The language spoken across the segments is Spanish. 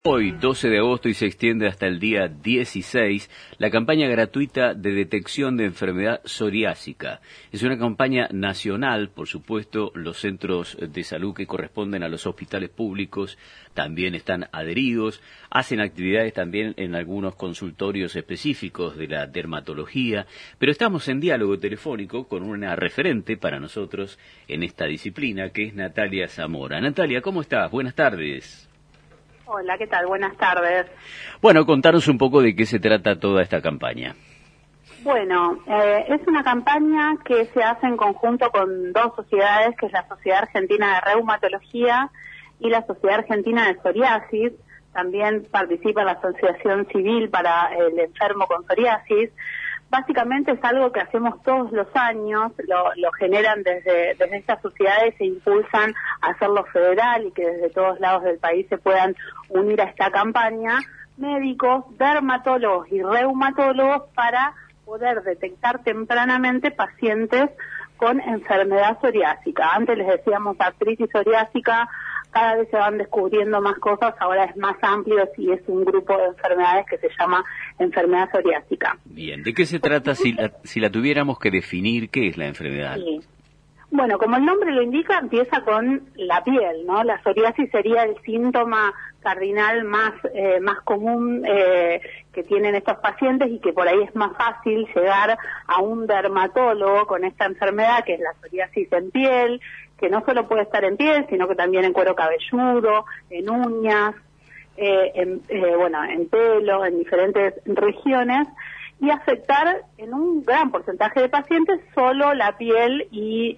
Hoy, 12 de agosto, y se extiende hasta el día 16, la campaña gratuita de detección de enfermedad psoriásica. Es una campaña nacional, por supuesto, los centros de salud que corresponden a los hospitales públicos también están adheridos, hacen actividades también en algunos consultorios específicos de la dermatología, pero estamos en diálogo telefónico con una referente para nosotros en esta disciplina, que es Natalia Zamora. Natalia, ¿cómo estás? Buenas tardes. Hola, ¿qué tal? Buenas tardes. Bueno, contanos un poco de qué se trata toda esta campaña. Bueno, es una campaña que se hace en conjunto con dos sociedades, que es la Sociedad Argentina de Reumatología y la Sociedad Argentina de Psoriasis. También participa la Asociación Civil para el Enfermo con Psoriasis. Básicamente es algo que hacemos todos los años, lo generan desde estas sociedades, se impulsan a hacerlo federal y que desde todos lados del país se puedan unir a esta campaña, médicos, dermatólogos y reumatólogos para poder detectar tempranamente pacientes con enfermedad psoriásica. Antes les decíamos artritis psoriásica, cada vez se van descubriendo más cosas, ahora es más amplio y es un grupo de enfermedades que se llama enfermedad psoriásica. Bien, ¿de qué se trata si la tuviéramos que definir qué es la enfermedad? Sí. Bueno, como el nombre lo indica, empieza con la piel, ¿no? La psoriasis sería el síntoma cardinal más común que tienen estos pacientes y que por ahí es más fácil llegar a un dermatólogo con esta enfermedad, que es la psoriasis en piel, que no solo puede estar en piel, sino que también en cuero cabelludo, en uñas, en pelo, en diferentes regiones, y afectar en un gran porcentaje de pacientes solo la piel y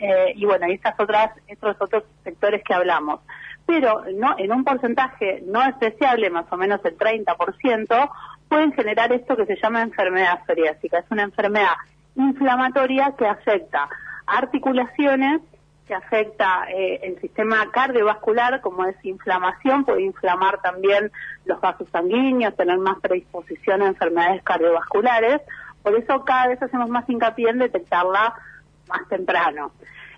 estos otros sectores que hablamos. Pero no en un porcentaje no despreciable, más o menos el 30%, pueden generar esto que se llama enfermedad psoriásica. Es una enfermedad inflamatoria que afecta articulaciones, que afecta el sistema cardiovascular, como es inflamación, puede inflamar también los vasos sanguíneos, tener más predisposición a enfermedades cardiovasculares. Por eso cada vez hacemos más hincapié en detectarla más temprano.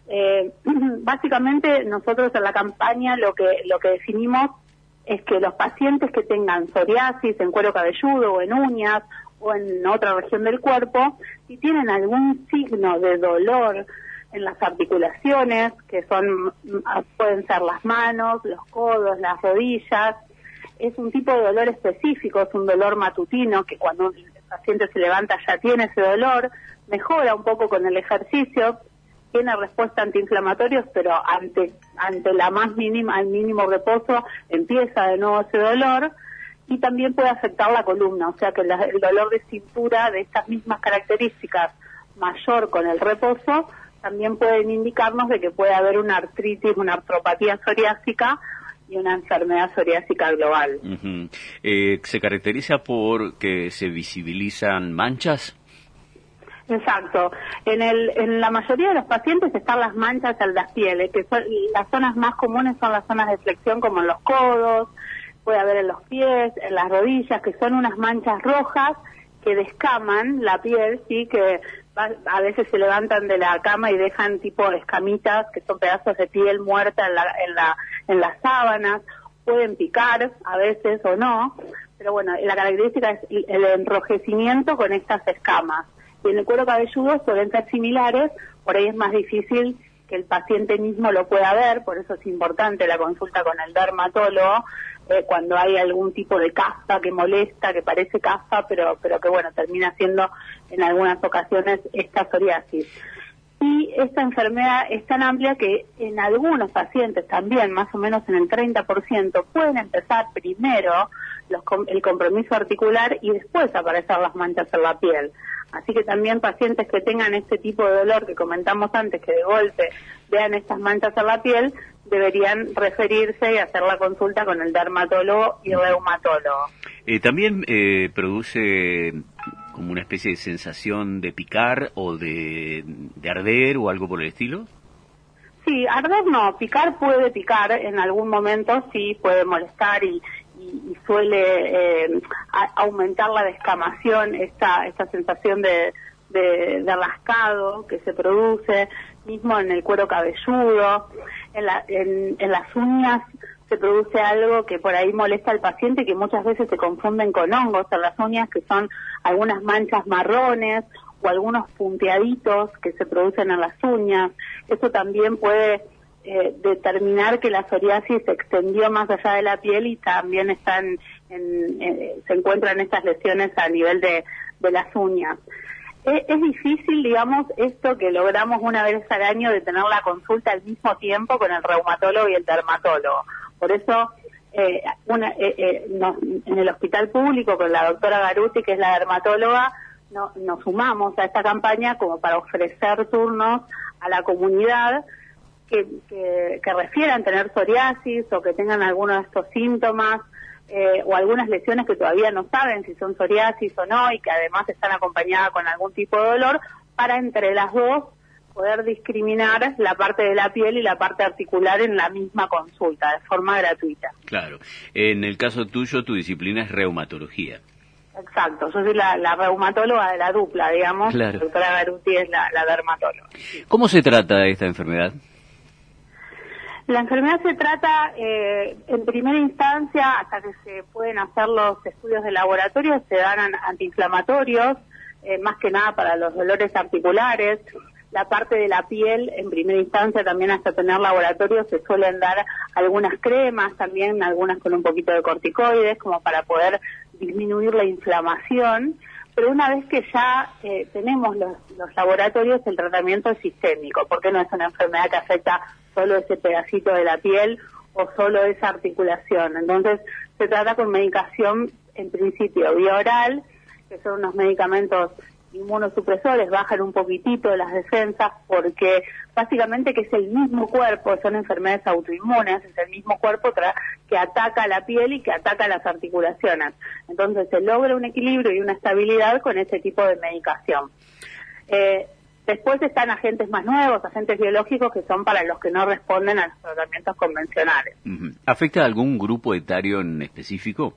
Básicamente nosotros en la campaña lo que definimos es que los pacientes que tengan psoriasis en cuero cabelludo o en uñas o en otra región del cuerpo, si tienen algún signo de dolor en las articulaciones, que pueden ser las manos, los codos, las rodillas, es un tipo de dolor específico, es un dolor matutino que cuando el paciente se levanta ya tiene ese dolor, mejora un poco con el ejercicio, tiene respuesta antiinflamatorios, pero ante el mínimo reposo empieza de nuevo ese dolor, y también puede afectar la columna, o sea que el dolor de cintura de estas mismas características mayor con el reposo también pueden indicarnos de que puede haber una artritis, una artropatía psoriásica y una enfermedad psoriásica global. Uh-huh. ¿Se caracteriza por que se visibilizan manchas? Exacto. En la mayoría de los pacientes están las manchas en las pieles, que son las zonas más comunes, son las zonas de flexión como en los codos, puede haber en los pies, en las rodillas, que son unas manchas rojas que descaman la piel, sí, que a veces se levantan de la cama y dejan tipo escamitas, que son pedazos de piel muerta en las sábanas, pueden picar a veces o no, pero bueno, la característica es el enrojecimiento con estas escamas. Y en el cuero cabelludo suelen ser similares, por ahí es más difícil que el paciente mismo lo pueda ver, por eso es importante la consulta con el dermatólogo, cuando hay algún tipo de caspa que molesta, que parece caspa, pero que bueno, termina siendo en algunas ocasiones esta psoriasis. Y esta enfermedad es tan amplia que en algunos pacientes también, más o menos en el 30%, pueden empezar primero el compromiso articular y después aparecer las manchas en la piel. Así que también pacientes que tengan este tipo de dolor que comentamos antes, que de golpe vean estas manchas en la piel, deberían referirse y hacer la consulta con el dermatólogo y reumatólogo. ¿También produce como una especie de sensación de picar o de arder o algo por el estilo? Sí, arder no, picar puede picar en algún momento, sí puede molestar y suele aumentar la descamación, esta sensación de rascado que se produce, mismo en el cuero cabelludo, en las uñas se produce algo que por ahí molesta al paciente y que muchas veces se confunden con hongos en las uñas, que son algunas manchas marrones o algunos punteaditos que se producen en las uñas. Eso también puede determinar que la psoriasis se extendió más allá de la piel y también se encuentran estas lesiones a nivel de las uñas. Es difícil, digamos, esto que logramos una vez al año de tener la consulta al mismo tiempo con el reumatólogo y el dermatólogo. Por eso, en el hospital público con la doctora Garuti, que es la dermatóloga, nos sumamos a esta campaña como para ofrecer turnos a la comunidad que refieran tener psoriasis o que tengan alguno de estos síntomas, o algunas lesiones que todavía no saben si son psoriasis o no y que además están acompañadas con algún tipo de dolor, para entre las dos poder discriminar la parte de la piel y la parte articular en la misma consulta, de forma gratuita. Claro. En el caso tuyo, tu disciplina es reumatología. Exacto, yo soy la reumatóloga de la dupla, digamos. Claro. La doctora Garuti es la dermatóloga. ¿Cómo se trata esta enfermedad? La enfermedad se trata, en primera instancia, hasta que se pueden hacer los estudios de laboratorio, se dan antiinflamatorios, más que nada para los dolores articulares. La parte de la piel, en primera instancia, también hasta tener laboratorio, se suelen dar algunas cremas, también algunas con un poquito de corticoides, como para poder disminuir la inflamación. Pero una vez que ya tenemos los laboratorios, el tratamiento es sistémico, porque no es una enfermedad que afecta solo ese pedacito de la piel o solo esa articulación. Entonces, se trata con medicación, en principio, vía oral, que son unos medicamentos inmunosupresores, bajan un poquitito de las defensas, porque básicamente que es el mismo cuerpo, son enfermedades autoinmunes, es el mismo cuerpo que ataca la piel y que ataca las articulaciones. Entonces se logra un equilibrio y una estabilidad con ese tipo de medicación. Después están agentes más nuevos, agentes biológicos, que son para los que no responden a los tratamientos convencionales. ¿Afecta a algún grupo etario en específico?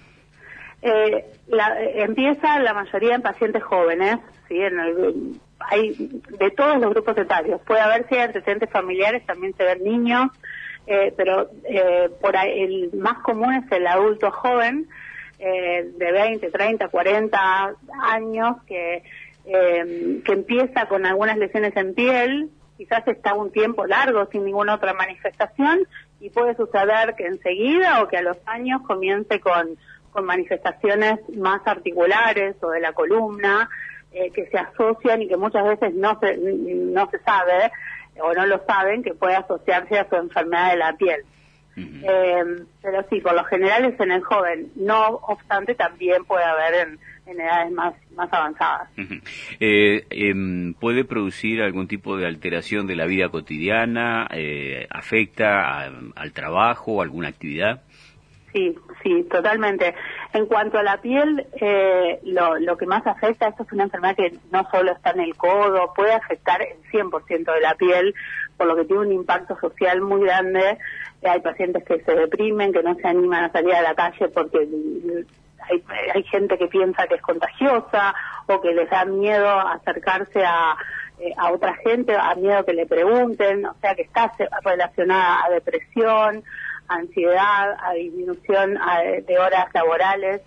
Empieza la mayoría en pacientes jóvenes, ¿sí? Hay de todos los grupos etarios. Puede haber, si hay antecedentes familiares, también se ven niños, pero por ahí, el más común es el adulto joven, de 20, 30, 40 años, que empieza con algunas lesiones en piel, quizás está un tiempo largo sin ninguna otra manifestación, y puede suceder que enseguida o que a los años comience con manifestaciones más articulares o de la columna, que se asocian y que muchas veces no se sabe o no lo saben, que puede asociarse a su enfermedad de la piel. Pero sí, por lo general es en el joven. No obstante, también puede haber en edades más avanzadas. ¿Puede producir algún tipo de alteración de la vida cotidiana? ¿Afecta al trabajo, alguna actividad? Sí, totalmente. En cuanto a la piel, lo que más afecta, esto es una enfermedad que no solo está en el codo, puede afectar el 100% de la piel, por lo que tiene un impacto social muy grande. Hay pacientes que se deprimen, que no se animan a salir a la calle porque hay gente que piensa que es contagiosa o que les da miedo acercarse a otra gente, a miedo que le pregunten, o sea que está relacionada a depresión, ansiedad, a disminución de horas laborales,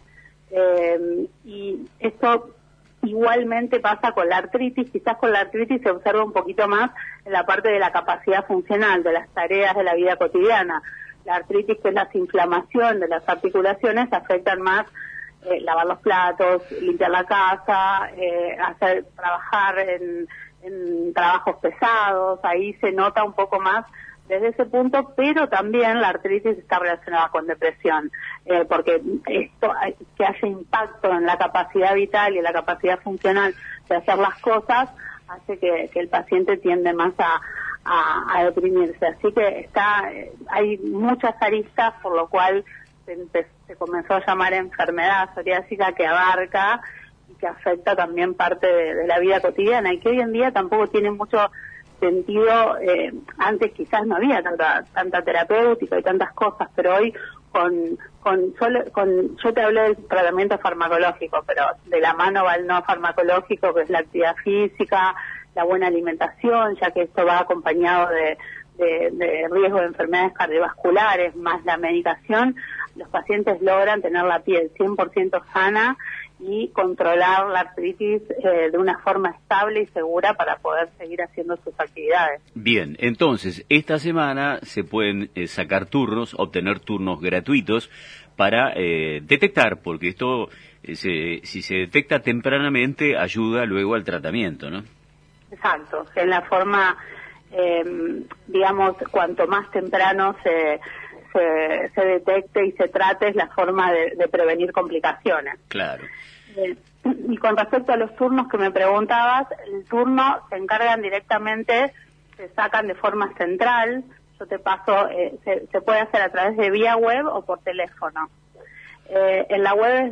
y esto igualmente pasa con la artritis. Quizás con la artritis se observa un poquito más en la parte de la capacidad funcional, de las tareas de la vida cotidiana. La artritis, que es la inflamación de las articulaciones, afectan más lavar los platos, limpiar la casa, trabajar en trabajos pesados. Ahí se nota un poco más desde ese punto, pero también la artritis está relacionada con depresión, porque esto, que haya impacto en la capacidad vital y en la capacidad funcional de hacer las cosas, hace que el paciente tiende más a deprimirse. Así que hay muchas aristas, por lo cual se comenzó a llamar enfermedad psoriásica, que abarca y que afecta también parte de la vida cotidiana, y que hoy en día tampoco tiene mucho sentido. Antes quizás no había tanta terapéutica y tantas cosas, pero hoy yo te hablé del tratamiento farmacológico, pero de la mano va el no farmacológico, que es la actividad física, la buena alimentación, ya que esto va acompañado de riesgo de enfermedades cardiovasculares, más la medicación, los pacientes logran tener la piel 100% sana y controlar la artritis de una forma estable y segura para poder seguir haciendo sus actividades. Bien, entonces, esta semana se pueden sacar turnos, obtener turnos gratuitos para detectar, porque esto, si se detecta tempranamente, ayuda luego al tratamiento, ¿no? Exacto, en la forma, digamos, cuanto más temprano se detecte y se trate, es la forma de prevenir complicaciones. Claro. Y con respecto a los turnos que me preguntabas, el turno se encargan directamente, se sacan de forma central, yo te paso, se puede hacer a través de vía web o por teléfono. En la web es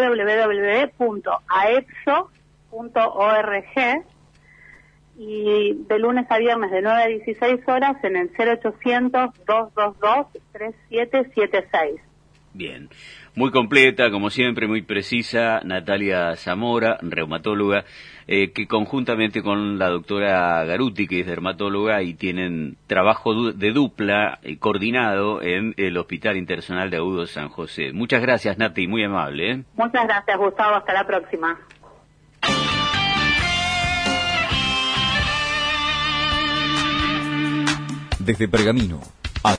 www.aepso.org y de lunes a viernes de 9 a 16 horas en el 0800-222-3776. Bien, muy completa, como siempre, muy precisa, Natalia Zamora, reumatóloga, que conjuntamente con la doctora Garuti, que es dermatóloga, y tienen trabajo de dupla coordinado en el Hospital Internacional de Agudos San José. Muchas gracias, Nati, muy amable, ¿eh? Muchas gracias, Gustavo, hasta la próxima. Desde Pergamino,